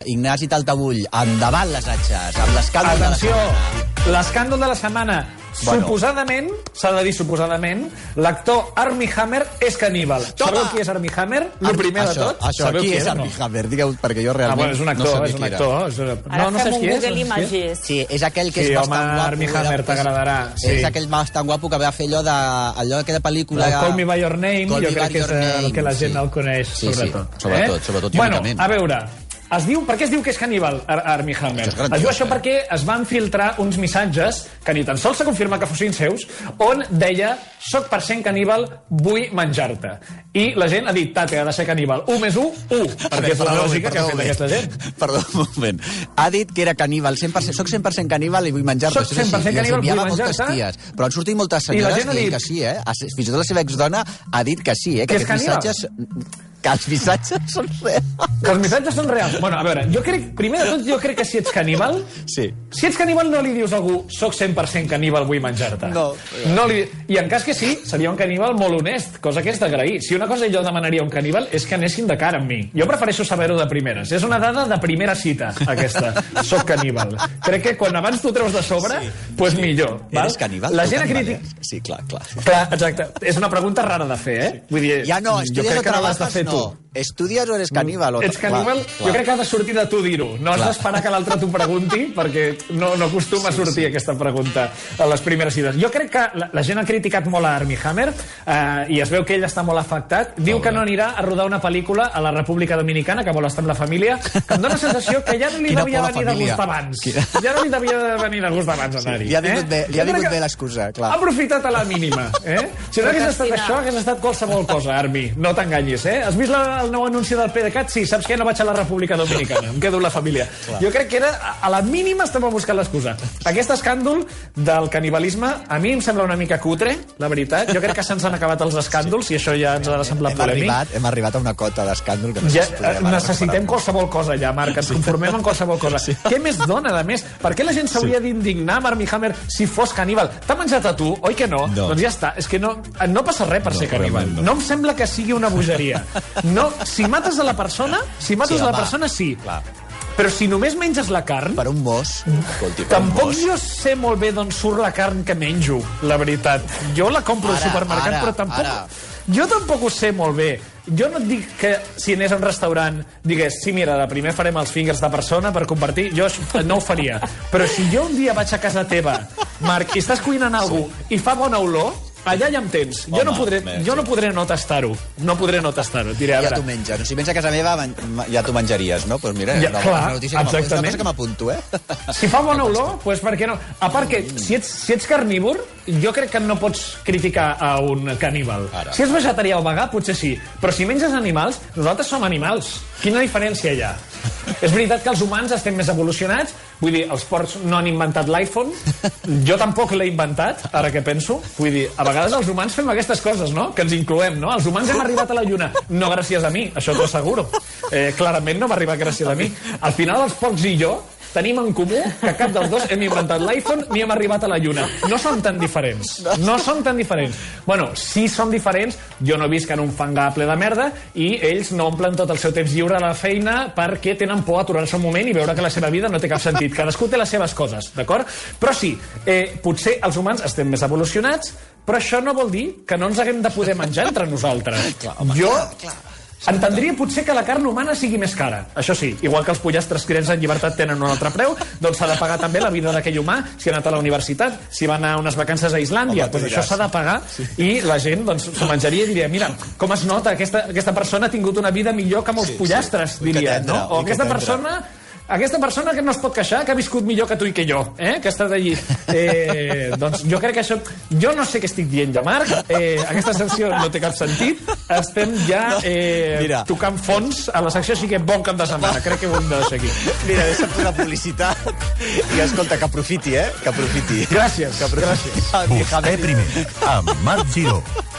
Ignasi Taltabull, endavant les atxes, amb l'escàndol de la setmana. Atenció, l'escàndol de la setmana. Suposadament, s'ha de dir suposadament, l'actor Armie Hammer és caníbal. Sabeu qui és Armie Hammer? El primer de tot. Això, qui és Armie Hammer? Digueu, perquè jo realment és un actor, és un actor. Ara fem un Google Images. Sí, és aquell que és bastant guapo. Sí, home, Armie Hammer t'agradarà. És aquell bastant guapo que va fer allò d'aquella pel·lícula... Call Me By Your Name, jo crec que és el que la gent el coneix, sobretot. Sobretot, bueno, a veure... Per què es diu que és caníbal, Armie Hammer? Es diu això perquè es van filtrar uns missatges, que ni tan sols s'ha confirmat que fossin seus, on deia, soc per cent caníbal, vull menjar-te. I la gent ha dit, tate, ha de ser caníbal. 1 més 1, 1. Perquè és la lògica que ha fet aquesta gent. Perdó, un moment. Ha dit que era caníbal, soc 100% caníbal i vull menjar-te. Soc 100% caníbal, vull menjar-te. Però han sortit moltes senyores dient que sí, eh? Fins i tot la seva exdona ha dit que sí, eh? Que aquests missatges... Que els missatges són reals. Que els missatges són reals. Bueno, a veure, primer de tot, jo crec que si ets caníbal... Sí. Si ets caníbal no li dius a algú soc 100% caníbal, vull menjar-te. No. I en cas que sí, seria un caníbal molt honest, cosa que és d'agrair. Si una cosa jo demanaria a un caníbal és que anessin de cara amb mi. Jo prefereixo saber-ho de primeres. És una dada de primera cita, aquesta. Soc caníbal. Crec que quan abans t'ho treus de sobre, doncs millor. Eres caníbal? La gent ha criticat... Sí, clar. Clar, exacte. És una pregunta rara de fer, eh? Vull dir, ja no, estudies o treballes, no. Estudies o eres caníbal? Ets caníbal? Jo crec que ha de sortir de tu dir-ho. No has d'esperar que l'altre t'ho pregunti, perquè no acostuma a sortir aquesta pregunta a les primeres cites. Jo crec que la gent ha criticat molt a Armie Hammer i es veu que ell està molt afectat. Diu que no anirà a rodar una pel·lícula a la República Dominicana, que vol estar amb la família, que em dóna la sensació que ja no li devia venir de gust abans. Ja no li devia venir de gust abans anar-hi. Li ha vingut bé l'excusa, clar. Ha aprofitat a la mínima. Si no hagués estat això, hagués estat qualsevol cosa, Armie. No t'enganyis, eh? Has vist el nou anunci del PDeCAT? Sí, saps què? No vaig a la República Dominicana. Em quedo amb la família. Jo crec que era, a la mínima estava buscant l'excusa. Aquest escàndol del canibalisme a mi em sembla una mica cutre, la veritat. Jo crec que se'ns han acabat els escàndols i això ja ens ha de semblar polèmic. Hem arribat a una cota d'escàndol que necessitem qualsevol cosa ja, Marc. Ens conformem amb qualsevol cosa. Què més dona, a més? Per què la gent s'hauria d'indignar amb Armie Hammer si fos caníbal? T'ha menjat a tu, oi que no? Doncs ja està. És que no passa res per ser caníbal. No em sembla que sigui una bogeria. No, si mates a la persona, sí. Però si només menges la carn... Per un mos. Tampoc jo sé molt bé d'on surt la carn que menjo, la veritat. Jo la compro al supermercat, però tampoc... Jo tampoc ho sé molt bé. Jo no et dic que si anés a un restaurant digués, sí, mira, de primer farem els fingers de persona per compartir, jo no ho faria. Però si jo un dia vaig a casa teva, Marc, i estàs cuinant alguna cosa i fa bona olor, allà ja em tens. Jo no podré no tastar-ho. No podré no tastar-ho. Diré, ja t'ho menges. Si vens a casa meva, ja t'ho menjaries, no? Doncs mira, és una notícia que m'apunto, eh? Si fa bona olor, doncs per què no? A part que, si ets carnívor, jo crec que no pots criticar a un caníbal. Si ets vegetarià o vegà, potser sí. Però si menges animals, nosaltres som animals. Quina diferència hi ha? És veritat que els humans estem més evolucionats. Vull dir, els porcs no han inventat l'iPhone. Jo tampoc l'he inventat, ara que penso. Vull dir, a vegades els humans fem aquestes coses, no? Que ens incloem, no? Els humans hem arribat a la Lluna. No gràcies a mi, això t'ho asseguro. Clarament no va arribar gràcies a mi. Al final, els porcs i jo tenim en comú que cap dels dos hem inventat l'iPhone ni hem arribat a la Lluna. No són tan diferents. No són tan diferents. Bueno, sí som diferents. Jo no visc en un fangar ple de merda i ells no omplen tot el seu temps lliure a la feina perquè tenen por a aturar-se un moment i veure que la seva vida no té cap sentit. Cadascú té les seves coses, d'acord? Però sí, potser els humans estem més evolucionats, però això no vol dir que no ens haguem de poder menjar entre nosaltres. Entendria potser que la carn humana sigui més cara. Això sí, igual que els pollastres criats en llibertat tenen un altre preu, doncs s'ha de pagar també la vida d'aquell humà, si ha anat a la universitat, si va anar a unes vacances a Islàndia, doncs això s'ha de pagar i la gent s'ho menjaria i diria, mira, com es nota, aquesta persona ha tingut una vida millor que molts pollastres, diria, no? O aquesta persona que no es pot queixar, que ha viscut millor que tu i que jo, que ha estat allí. Doncs jo crec que això... Jo no sé què estic dient ja, Marc. Aquesta secció no té cap sentit. Estem ja tocant fons a la secció, així que bon cap de setmana. Crec que ho hem de deixar aquí. Mira, deixa'm fer la publicitat. I escolta, que aprofiti, que aprofiti. Gràcies. Gràcies. Vostè primer, amb Marc Giró.